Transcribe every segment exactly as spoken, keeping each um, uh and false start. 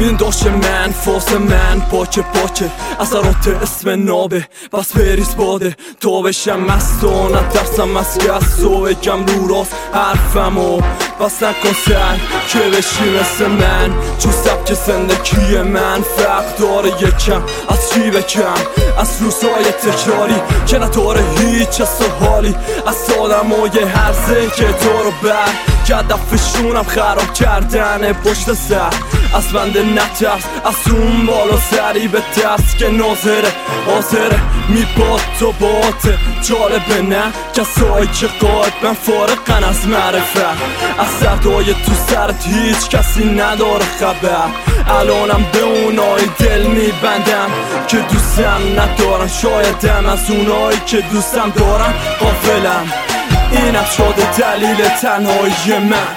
این داشت من فاس من پاکه پاکه اثرات اسم نابه بس بریز باده تا بشم مست و نترسم از کس و بگم رو راست حرفمو بس نکن سر که بشی مثل من چون سبک زندگی من فرق داره یکم از چی بکم از روزهای تکراری که نداره هیچ حس و حالی از آدمای هرزه که تو رو بر که هدفشونم خراب کردن پشت سر از بنده نترس از اون بالا سری به ترس که ناظره حاضره میباد تو باته جالبه نه کسایی که قاعد من فارقن از معرفت از سردای تو سرت هیچ کسی نداره خبر الانم به اونایی دل میبندم که دوستم ندارن شایدم از اونایی که دوستم دارن غافلم اینم شده دلیل تنهایی من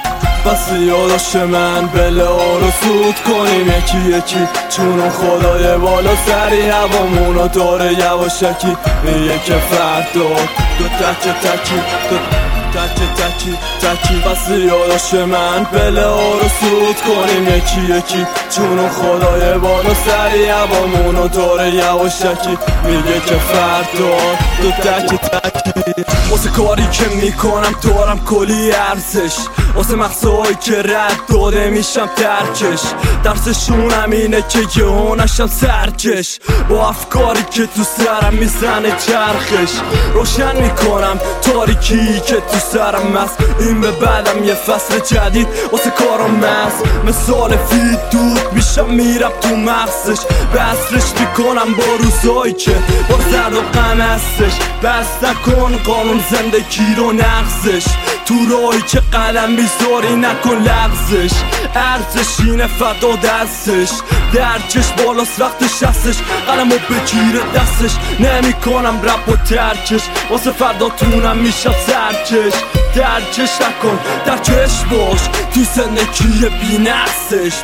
بس یاداش من بله رو سود کنیم یکی یکی چون اون خدای بالا سری هوامونو داره یواشکی میگه که فردا دو تک تکی دو تکی تکی تکی بس یاداش من بله رو سود کنیم یکی یکی چون اون خدای بالا سری هوامونو داره یواشکی میگه که فردا دو تکی تکی واسه کاری که میکنم دارم کلی ارزش واسه مقصدهایی که رد داده میشم ترکش درسشونم اینه که یهو نشم سرکش با افکاری که تو سرم میزنه چرخش روشن میکنم تاریکی که تو سرم هست این به بعدم یه فصل جدید واسه کارم هست مثال فید دود میشم میرم تو مغزش بسرش میکنم با روزایی که با زرد و غم هستش بس نکن قانون زندگی رو نقصش تو راهی که قلم میذاری نکن لغزش ارزش اینه فدا دستش درکش بالاست وقتش هستش قلمو بگیره دستش نمی کنم رپ و ترکش واسه فرداتونم میشم سرکش درکش نکن درکش باش تو زندگی بی نقصش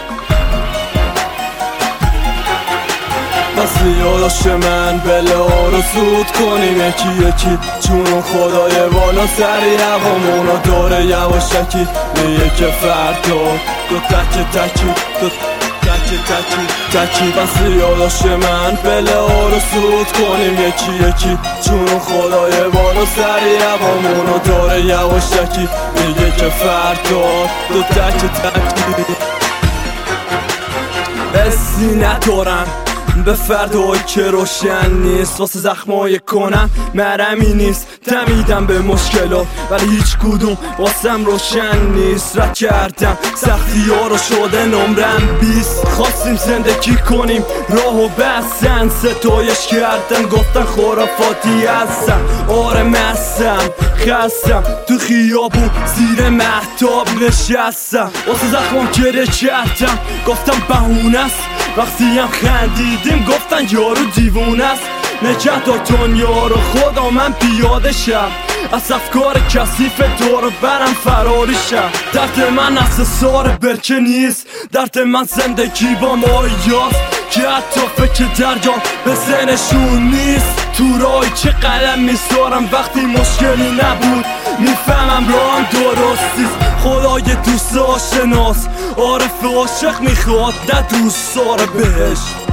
بس یاداش من بله رو سود کنیم یکی یکی چون اون خدای بالا سری هوامونو داره یواشکی میگه که فردا دو تکی تکی دو تکی تکی تکی بس یاداش من بله رو سود کنیم یکی یکی چون اون خدای بالا سری هوامونو داره یواشکی میگه که فردا دو تکی تکی حسی ندارم به فردایی که روشن نیست واسه زخمای کنم مرمی نیست دمیدم به مشکلات ولی هیچ کدوم واسم روشن نیست رد کردم سختی ها رو شده نمرم بیست خواستیم زندگی کنیم راهو بستن ستایش کردن گفتن خرافاتی هستم آره مستم خستم تو خیابون زیر مهتاب نشستم واسه زخمام گریه کردم گفتم بهونه است وقتی هم خندیدیم گفتن یارو دیوونه است نگهدارتون یارو خدا من پیاده شم از افکار کثیف دور برم فراری شم درد من احساسار برکه نیست درد من زندگی با مایاست که حتی فکر دریا به ذهنشون نیست تو راهی که قلم میذارم وقتی مشکلی نبود میفهمم راهم درستیست خدای دوست آشناس عارف عاشق میخواد نه دوست داره بهش